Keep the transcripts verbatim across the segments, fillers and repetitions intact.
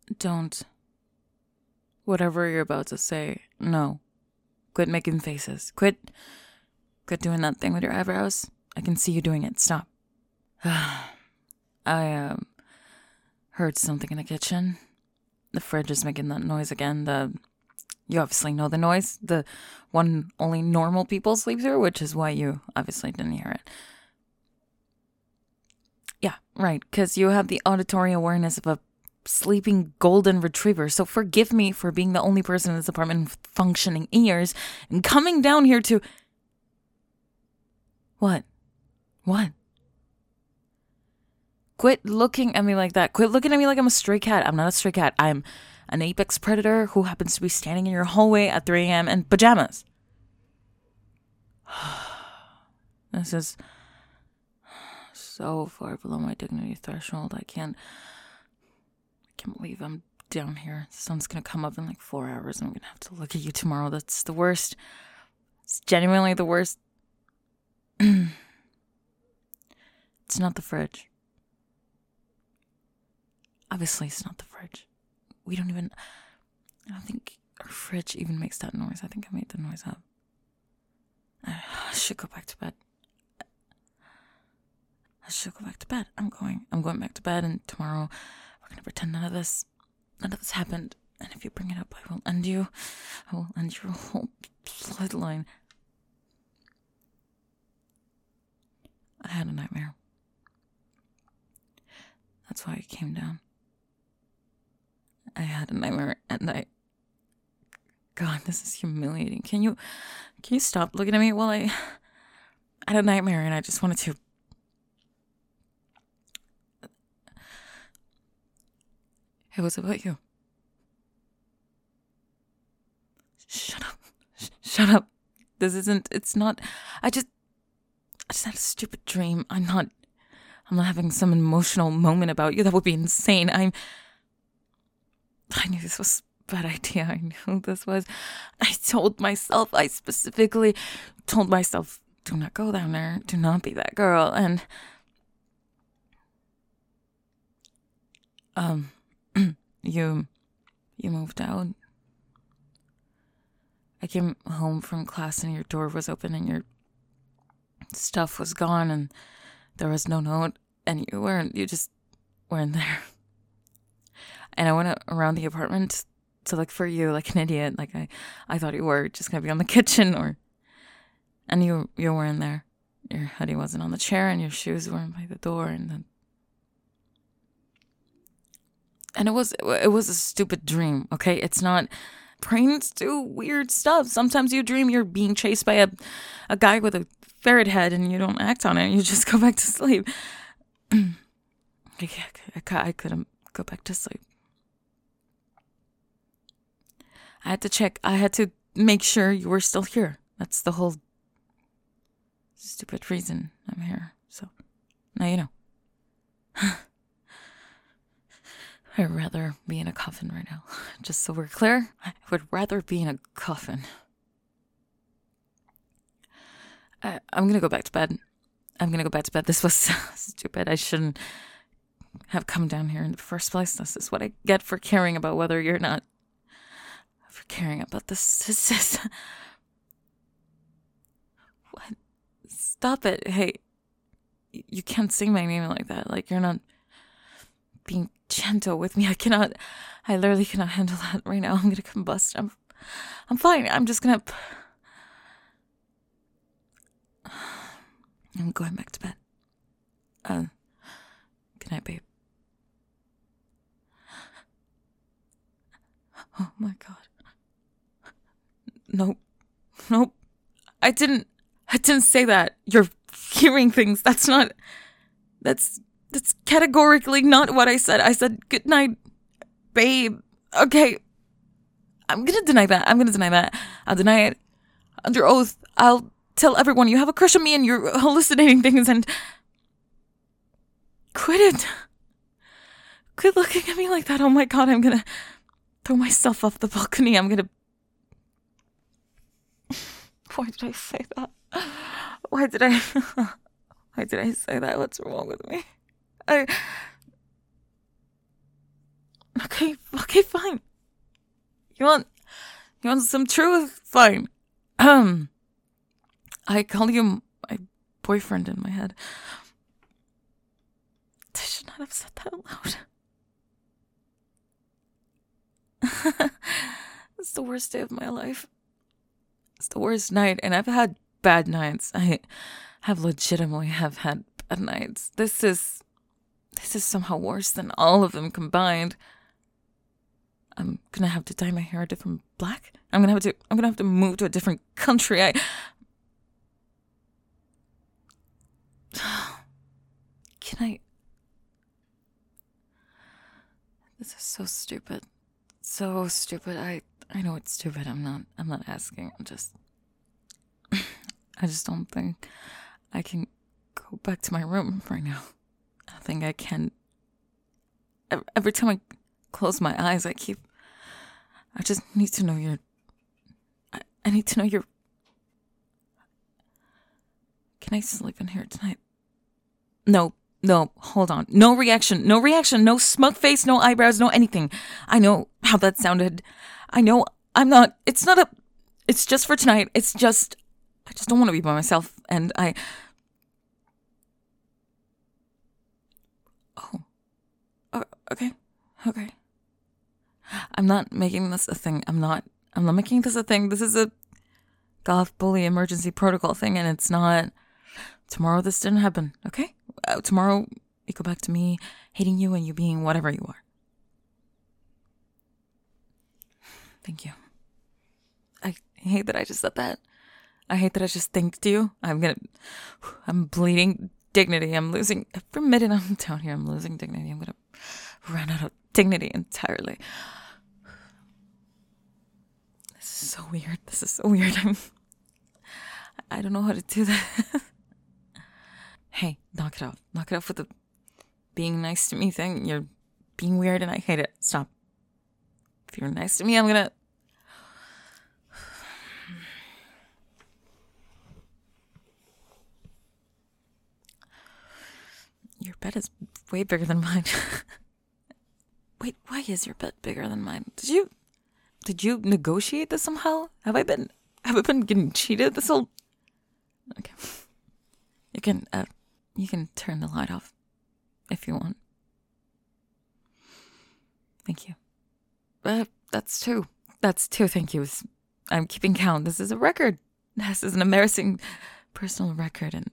Don't. Whatever you're about to say, no. Quit making faces. Quit. Quit doing that thing with your eyebrows. I can see you doing it. Stop. I, um, heard something in the kitchen. The fridge is making that noise again. The. You obviously know the noise. The one only normal people sleep through, which is why you obviously didn't hear it. Yeah, right, because you have the auditory awareness of a sleeping golden retriever, so forgive me for being the only person in this apartment with functioning ears and coming down here to... What? What? Quit looking at me like that. Quit looking at me like I'm a stray cat. I'm not a stray cat. I'm an apex predator who happens to be standing in your hallway at three a.m. in pajamas. This is so far below my dignity threshold. I can't... I can't believe I'm down here. The sun's gonna come up in like four hours and I'm gonna have to look at you tomorrow. That's the worst. It's genuinely the worst. It's not the fridge. Obviously, it's not the fridge. We don't even... I don't think our fridge even makes that noise. I think I made the noise up. I should go back to bed. I should go back to bed. I'm going. I'm going back to bed, and tomorrow we're gonna pretend none of this, none of this happened. And if you bring it up, I will end you. I will end your whole bloodline. I had a nightmare. That's why I came down. I had a nightmare at night. God, this is humiliating. Can you, can you stop looking at me while I, I had a nightmare and I just wanted to. It was about you. Shut up. Sh- shut up. This isn't, it's not, I just, I just had a stupid dream. I'm not, I'm not having some emotional moment about you. That would be insane. I'm, I knew this was a bad idea. I knew this was, I told myself, I specifically told myself, do not go down there. Do not be that girl. And, um, you, you moved out. I came home from class and your door was open and your stuff was gone and there was no note and you weren't, you just weren't there. And I went around the apartment to look for you like an idiot. Like I, I thought you were just gonna be on the kitchen or, and you, you weren't there. Your hoodie wasn't on the chair and your shoes weren't by the door and then, and it was, it was a stupid dream. Okay. It's not, brains do weird stuff. Sometimes you dream you're being chased by a, a guy with a ferret head and you don't act on it. You just go back to sleep. I, I, I couldn't go back to sleep. I had to check. I had to make sure you were still here. That's the whole stupid reason I'm here. So now you know. I'd rather be in a coffin right now. Just so we're clear, I would rather be in a coffin. I, I'm gonna go back to bed. I'm gonna go back to bed. This was stupid. I shouldn't have come down here in the first place. This is what I get for caring about whether you're not. For caring about this. This is. What? Stop it. Hey, you can't say my name like that. Like, you're not being gentle with me. I cannot, I literally cannot handle that right now. I'm gonna combust. I'm, I'm fine. I'm just gonna, I'm going back to bed. Uh, good night, babe. Oh my God. Nope. Nope. I didn't, I didn't say that. You're hearing things. That's not, that's, That's categorically not what I said. I said, good night, babe. Okay. I'm going to deny that. I'm going to deny that. I'll deny it under oath. I'll tell everyone you have a crush on me and you're hallucinating things and... Quit it. Quit looking at me like that. Oh my God, I'm going to throw myself off the balcony. I'm going to... Why did I say that? Why did I... Why did I say that? What's wrong with me? I, Okay, okay, fine. You want, you want some truth? Fine. Um, I call you my boyfriend in my head. I should not have said that aloud. It's the worst day of my life. It's the worst night, and I've had bad nights. I have legitimately have had bad nights. This is, this is somehow worse than all of them combined. I'm gonna have to dye my hair a different black. I'm gonna have to. I'm gonna have to move to a different country. I. Can I? This is so stupid. So stupid. I. I know it's stupid. I'm not. I'm not asking. I'm just. I just don't think I can go back to my room right now. I don't think I can. Every time I close my eyes, I keep. I just need to know you're. I, I need to know you're. Can I sleep in here tonight? No, no, hold on. No reaction, no reaction, no smug face, no eyebrows, no anything. I know how that sounded. I know I'm not. It's not a. It's just for tonight. It's just. I just don't want to be by myself, and I. Oh. Oh, okay. Okay. I'm not making this a thing. I'm not. I'm not making this a thing. This is a goth bully emergency protocol thing, and it's not. Tomorrow this didn't happen, okay? Uh, tomorrow you go back to me hating you and you being whatever you are. Thank you. I hate that I just said that. I hate that I just thanked you. I'm gonna. I'm bleeding dignity. I'm losing. Every minute I'm down here, I'm losing dignity. I'm gonna run out of dignity entirely. This is so weird. This is so weird. I'm. I don't know how to do that. Hey, knock it off. Knock it off with the being nice to me thing. You're being weird and I hate it. Stop. If you're nice to me, I'm gonna. Your bed is way bigger than mine. Wait, why is your bed bigger than mine? Did you, did you negotiate this somehow? Have I been, have I been getting cheated this whole? Okay, you can, uh, you can turn the light off if you want. Thank you. Uh, that's two. That's two thank yous. I'm keeping count. This is a record. This is an embarrassing personal record, and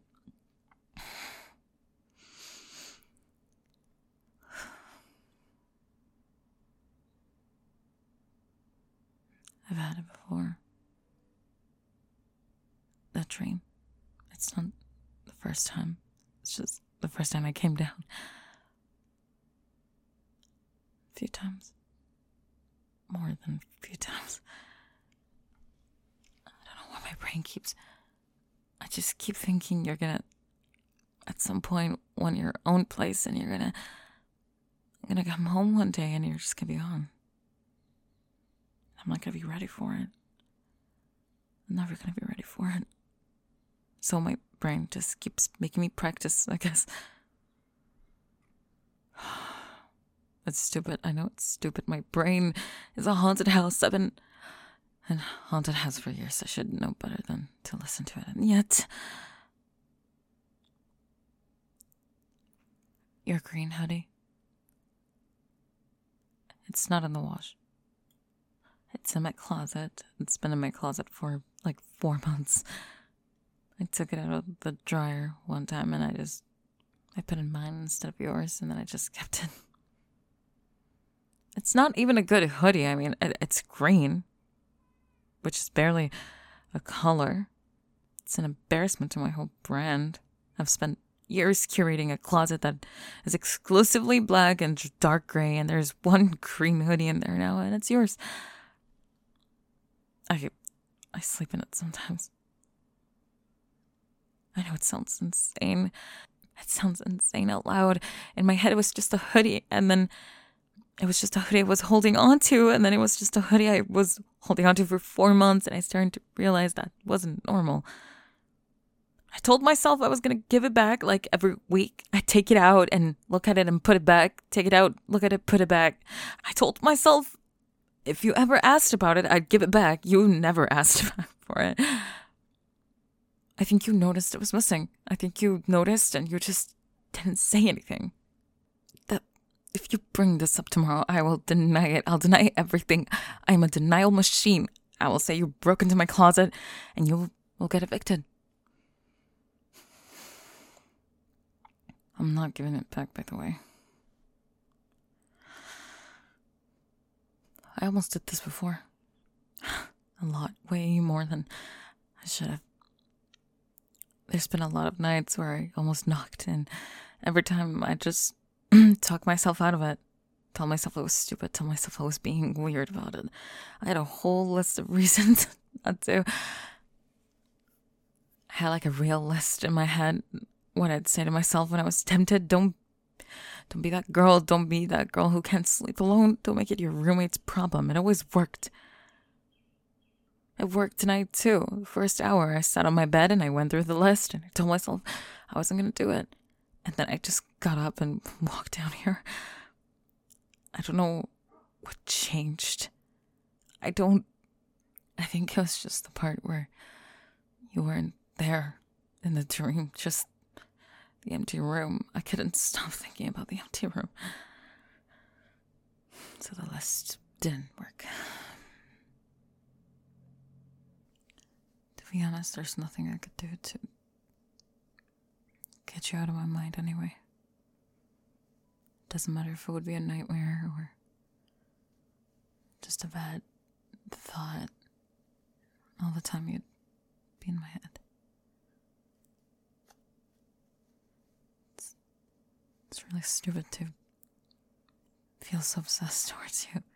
I've had it before. That dream. It's not the first time. It's just the first time I came down. A few times. More than a few times. I don't know why my brain keeps... I just keep thinking you're gonna... At some point, want your own place, and you're gonna... You're gonna come home one day, and you're just gonna be gone. I'm not gonna be ready for it. I'm never gonna be ready for it. So my brain just keeps making me practice, I guess. It's stupid. I know it's stupid. My brain is a haunted house. I've been in a haunted house for years. I should know better than to listen to it. And yet... Your green hoodie. It's not in the wash. It's in my closet. It's been in my closet for like four months. I took it out of the dryer one time and I just, I put in mine instead of yours, and then I just kept it. It's not even a good hoodie. I mean, it, it's green, which is barely a color. It's an embarrassment to my whole brand. I've spent years curating a closet that is exclusively black and dark gray, and there's one green hoodie in there now, and it's yours. I, I sleep in it sometimes. I know it sounds insane. It sounds insane out loud. In my head, it was just a hoodie, and then it was just a hoodie I was holding on to, and then it was just a hoodie I was holding on to for four months, and I started to realize that wasn't normal. I told myself I was going to give it back like every week. I take it out and look at it and put it back. Take it out, look at it, put it back. I told myself if you ever asked about it, I'd give it back. You never asked for it. I think you noticed it was missing. I think you noticed and you just didn't say anything. That if you bring this up tomorrow, I will deny it. I'll deny everything. I'm a denial machine. I will say you broke into my closet and you will get evicted. I'm not giving it back, by the way. I almost did this before. A lot. Way more than I should have. There's been a lot of nights where I almost knocked, and every time I just talk myself out of it. Tell myself I was stupid. Tell myself I was being weird about it. I had a whole list of reasons not to. I had like a real list in my head. What I'd say to myself when I was tempted. Don't, don't be that girl. Don't be that girl who can't sleep alone. Don't make it your roommate's problem. It always worked. It worked tonight too. The first hour I sat on my bed and I went through the list and I told myself I wasn't going to do it. And then I just got up and walked down here. I don't know what changed. I don't... I think it was just the part where you weren't there in the dream. Just the empty room. I couldn't stop thinking about the empty room. So the list didn't work. To be honest, there's nothing I could do to get you out of my mind anyway. Doesn't matter if it would be a nightmare or just a bad thought. All the time you'd be in my head. It's, it's really stupid to feel so obsessed towards you.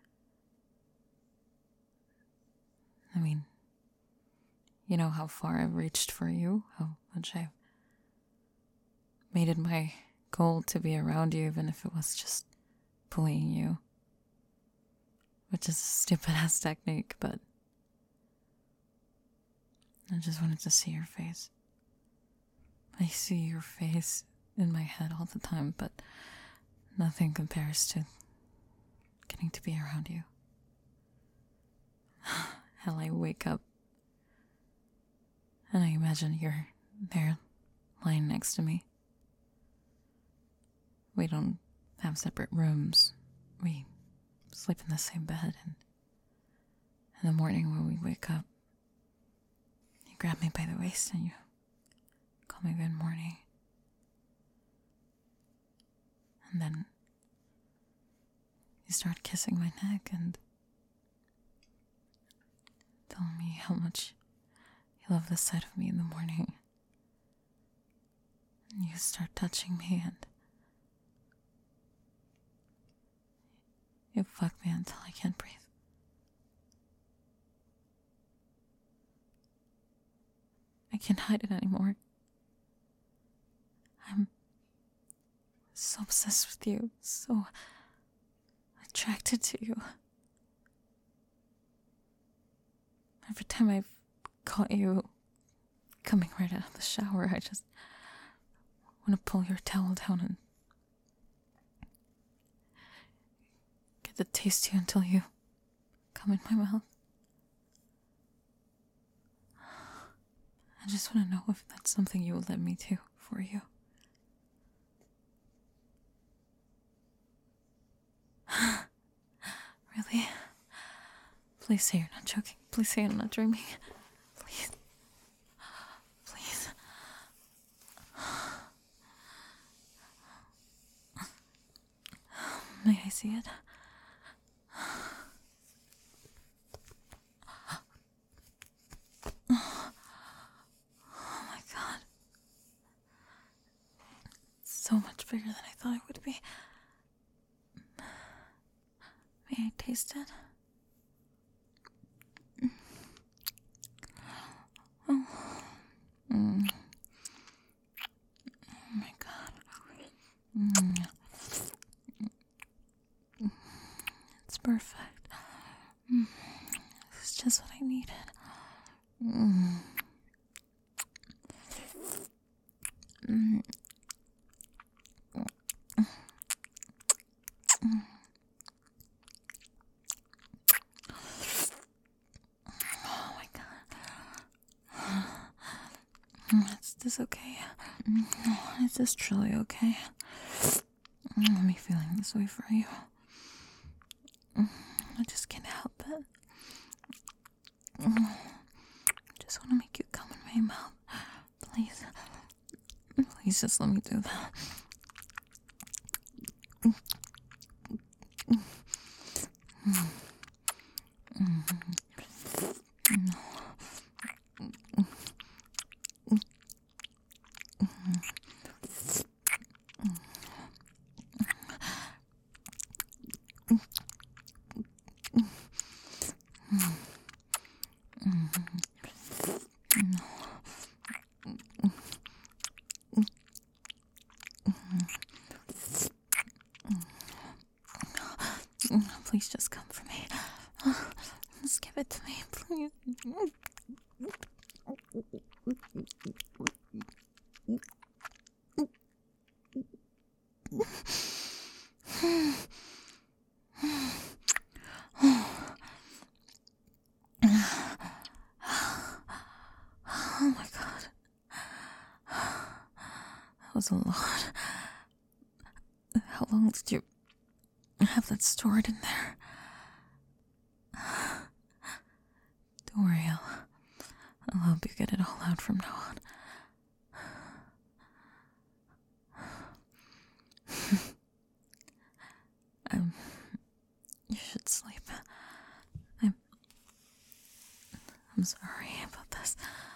I mean, you know how far I've reached for you, how much I've made it my goal to be around you, even if it was just bullying you. Which is a stupid ass technique, but I just wanted to see your face. I see your face in my head all the time, but nothing compares to getting to be around you. Hell, I wake up and I imagine you're there lying next to me. We don't have separate rooms. We sleep in the same bed, and in the morning when we wake up, you grab me by the waist and you call me good morning. And then you start kissing my neck and telling me how much you love this side of me in the morning. And you start touching me and you fuck me until I can't breathe. I can't hide it anymore. I'm so obsessed with you, so attracted to you. Every time I've caught you coming right out of the shower, I just want to pull your towel down and get to taste you until you come in my mouth. I just want to know if that's something you will let me do for you. Really? Please say you're not joking. Please say I'm not dreaming. Please. Please. May I see it? Oh my god. It's so much bigger than I thought it would be. May I taste it? Oh. Mm. Oh my god. Mm. It's perfect. Mm. It's just what I needed. Mm. this okay? Is this truly okay? Let me feeling this way for you. I just can't help it. I just want to make you come in my mouth. Please. Please just let me do that. Please just come for me. Just give it to me, please. Oh my god. That was a lot. How long did you have that stored in there? Don't worry, I'll, I'll help you get it all out from now on. um, you should sleep. I'm, I'm sorry about this.